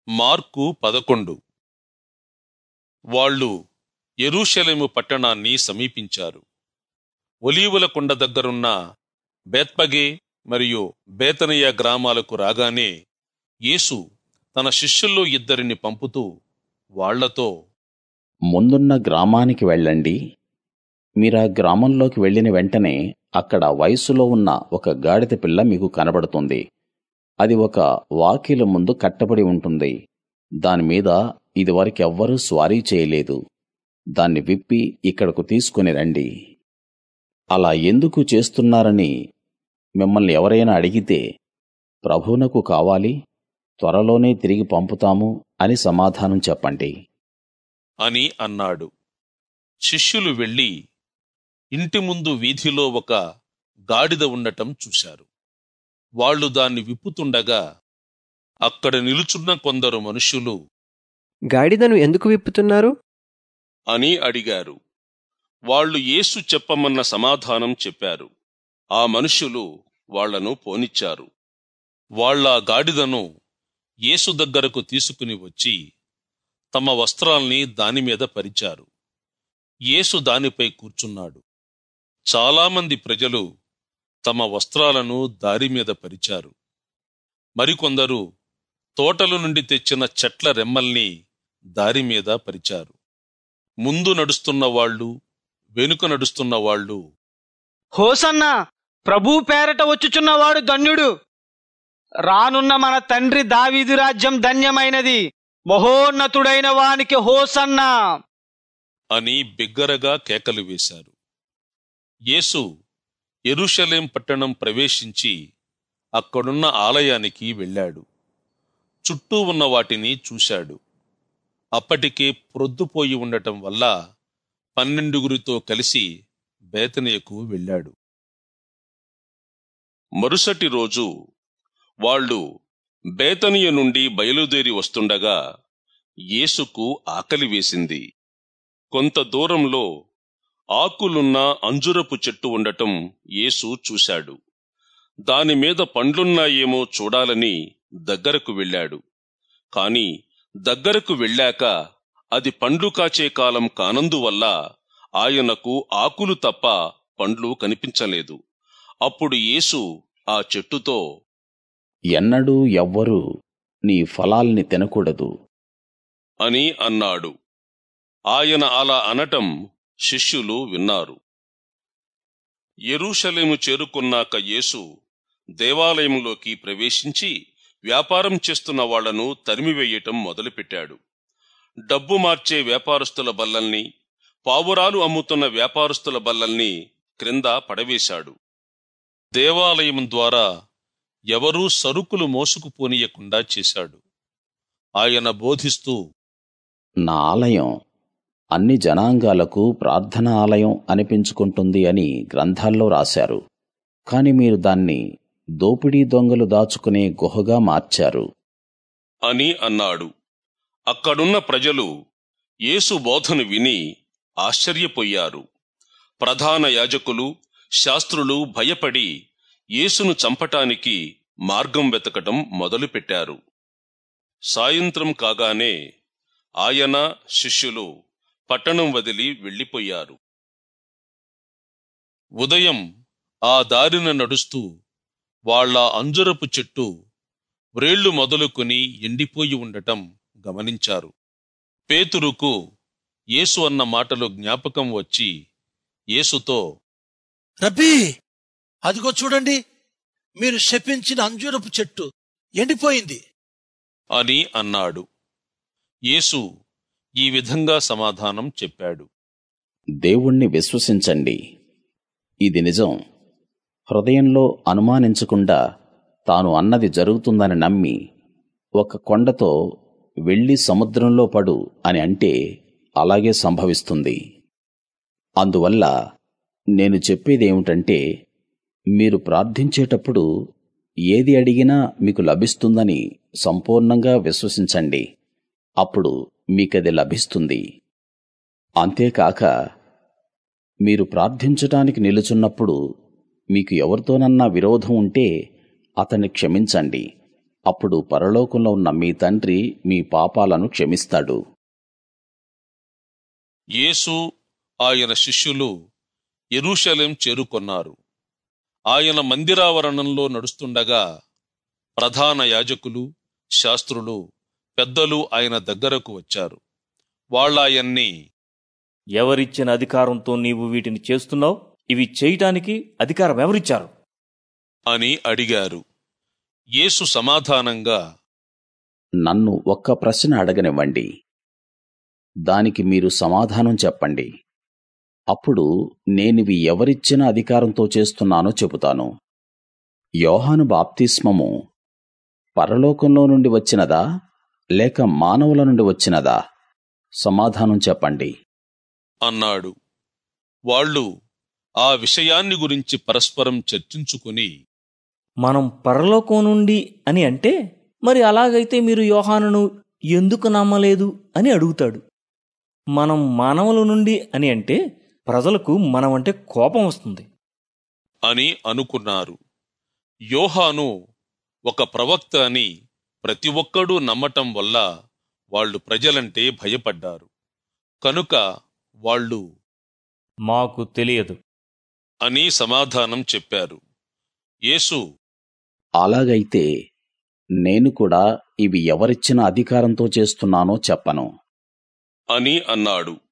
Mark 11. వాళ్ళు యెరూషలేము పట్టణాన్ని సమీపించారు. ఒలీవల కొండ దగ్గరున్న బేత్పగే మరియు బేతనియ గ్రామాలకు రాగానే యేసు తన శిష్యుల్లో 2 పంపుతూ వాళ్లతో, ముందున్న గ్రామానికి వెళ్ళండి. మీరా గ్రామంలోకి వెళ్ళిన వెంటనే అక్కడ వయస్సులో ఉన్న ఒక గాడిద పిల్ల మీకు కనబడుతుంది. అది ఒక వాకిలి ముందు కట్టబడి ఉంటుంది. దానిమీద ఇదివరకెవ్వరూ స్వారీ చేయలేదు. దాన్ని విప్పి ఇక్కడకు తీసుకుని రండి. అలా ఎందుకు చేస్తున్నారని మిమ్మల్ని ఎవరైనా అడిగితే, ప్రభువునకు కావాలి, త్వరలోనే తిరిగి పంపుతాము అని సమాధానం చెప్పండి అని అన్నాడు. శిష్యులు వెళ్లి ఇంటి ముందు వీధిలో ఒక గాడిద ఉండటం చూశారు. వాళ్ళు దాన్ని విప్పుతుండగా అక్కడ నిలుచున్న కొందరు మనుష్యులు, గాడిదను ఎందుకు విప్పుతున్నారు అని అడిగారు. వాళ్ళు యేసు చెప్పమన్న సమాధానం చెప్పారు. ఆ మనుష్యులు వాళ్లను పోనిచ్చారు. వాళ్ళ గాడిదను యేసు దగ్గరకు తీసుకుని వచ్చి తమ వస్త్రాల్ని దానిమీద పరిచారు. యేసు దానిపై కూర్చున్నాడు. చాలామంది ప్రజలు తమ వస్త్రాలను దారిమీద పరిచారు. మరికొందరు తోటల నుండి తెచ్చిన చెట్ల రెమ్మల్ని దారిమీద పరిచారు. ముందు నడుస్తున్న వాళ్ళు, వెనుక నడుస్తున్న వాళ్ళు, హోసన్నా, ప్రభు పేరట వచ్చుచున్నవాడు ధన్యుడు, రానున్న మన తండ్రి దావీదు రాజ్యం ధన్యమైనది, మహోన్నతుడైన వానికి హోసన్నా అని బిగ్గరగా కేకలు వేశారు. యేసు యెరూషలేం పట్టణం ప్రవేశించి అక్కడున్న ఆలయానికి వెళ్ళాడు. చుట్టూ ఉన్న వాటిని చూశాడు. అప్పటికే ప్రొద్దుపోయి ఉండటం వల్ల 12 కలిసి బేతనియకు వెళ్ళాడు. మరుసటి రోజు వాళ్ళు బేతనియ నుండి బయలుదేరి వస్తుండగా యేసుకు ఆకలి వేసింది. కొంత దూరంలో ఆకులున్న అంజురపు చెట్టు ఉండటం యేసు చూశాడు. దానిమీద పండ్లున్నాయేమో చూడాలని దగ్గరకు వెళ్ళాడు. కాని దగ్గరకు వెళ్ళాక అది పండ్లు కాచే కాలం కానందువల్ల ఆయనకు ఆకులు తప్ప పండ్లు కనిపించలేదు. అప్పుడు యేసు ఆ చెట్టుతో, ఎన్నడూ ఎవ్వరూ నీ ఫలాల్ని తినకూడదు అని అన్నాడు. ఆయన అలా అనటం శిష్యులు విన్నారు. యెరూషలేము చేరుకున్నాక యేసు దేవాలయంలోకి ప్రవేశించి వ్యాపారం చేస్తున్న వాళ్లను తరిమివేయటం మొదలుపెట్టాడు. డబ్బు మార్చే వ్యాపారస్తుల బల్లల్ని, పావురాలు అమ్ముతున్న వ్యాపారస్తుల బల్లల్ని క్రింద పడవేశాడు. దేవాలయం ద్వారా ఎవరూ సరుకులు మోసుకుపోనీయకుండా చేశాడు. ఆయన బోధిస్తూ, నా ఆలయం అన్ని జనాంగాలకు ప్రార్థనా ఆలయం అనిపించుకుంటుంది అని గ్రంథాల్లో రాశారు. కాని మీరు దాన్ని దోపిడీ దొంగలు దాచుకునే గుహగా మార్చారు అని అన్నాడు. అక్కడున్న ప్రజలు యేసు బోధను విని ఆశ్చర్యపోయారు. ప్రధాన యాజకులు, శాస్త్రులు భయపడి యేసును చంపటానికి మార్గం వెతకటం మొదలుపెట్టారు. సాయంత్రం కాగానే ఆయన, శిష్యులు పట్టణం వదిలి వెళ్ళిపోయారు. ఉదయం ఆ దారిన నడుస్తూ వాళ్ళ అంజురపు చెట్టు వ్రేళ్లు మొదలుకొని ఎండిపోయి ఉండటం గమనించారు. పేతురుకు యేసు అన్న మాటలు జ్ఞాపకం వచ్చి యేసుతో, రబ్బీ, అదిగో చూడండి, మీరు శపించిన అంజూరపు చెట్టు ఎండిపోయింది అని అన్నాడు. యేసు ఈ విధంగా సమాధానం చెప్పాడు. దేవుణ్ణి విశ్వసించండి. ఇది నిజం. హృదయంలో అనుమానించకుండా తాను అన్నది జరుగుతుందని నమ్మి ఒక కొండతో వెళ్ళి సముద్రంలో పడు అని అంటే అలాగే సంభవిస్తుంది. అందువల్ల నేను చెప్పేదేమిటంటే, మీరు ప్రార్థించేటప్పుడు ఏది అడిగినా మీకు లభిస్తుందని సంపూర్ణంగా విశ్వసించండి. అప్పుడు మీకది లభిస్తుంది. అంతేకాక మీరు ప్రార్థించటానికి నిలుచున్నప్పుడు మీకు ఎవరితోనన్నా విరోధం ఉంటే అతన్ని క్షమించండి. అప్పుడు పరలోకంలో ఉన్న మీ తండ్రి మీ పాపాలను క్షమిస్తాడు. యేసు ఆయన శిష్యులు యెరూషలేం చేరుకొన్నారు. ఆయన మందిరావరణంలో నడుస్తుండగా ప్రధాన యాజకులు, శాస్త్రులు, పెద్దలు ఆయన దగ్గరకు వచ్చారు. వాళ్ళాయన్ని, ఎవరిచ్చిన అధికారంతో నీవు వీటిని చేస్తున్నావు? ఇవి చేయటానికి అధికారం ఎవరిచ్చారు అని అడిగారు. యేసు సమాధానంగా, నన్ను ఒక్క ప్రశ్న అడగనివ్వండి, దానికి మీరు సమాధానం చెప్పండి. అప్పుడు నేనివి ఎవరిచ్చిన అధికారంతో చేస్తున్నానో చెబుతాను. యోహాను బాప్తిస్మము పరలోకంలో నుండి వచ్చినదా లేక మానవుల నుండి వచ్చినదా? సమాధానం చెప్పండి అన్నాడు. వాళ్ళు ఆ విషయాన్ని గురించి పరస్పరం చర్చించుకుని, మనం పరలోకం నుండి అని అంటే, మరి అలాగైతే మీరు యోహానును ఎందుకు నమ్మలేదు అని అడుగుతాడు. మనం మానవుల నుండి అని అంటే ప్రజలకు మనమంటే కోపం వస్తుంది అని అనుకున్నారు. యోహాను ఒక ప్రవక్త అని ప్రతి ఒక్కడూ నమ్మటం వల్ల వాళ్ళు ప్రజలంటే భయపడ్డారు. కనుక వాళ్ళు మాకు తెలియదు అని సమాధానం చెప్పారు. యేసు, అలాగైతే నేను కూడా ఇవి ఎవరిచ్చిన అధికారంతో చేస్తున్నానో చెప్పను అని అన్నాడు.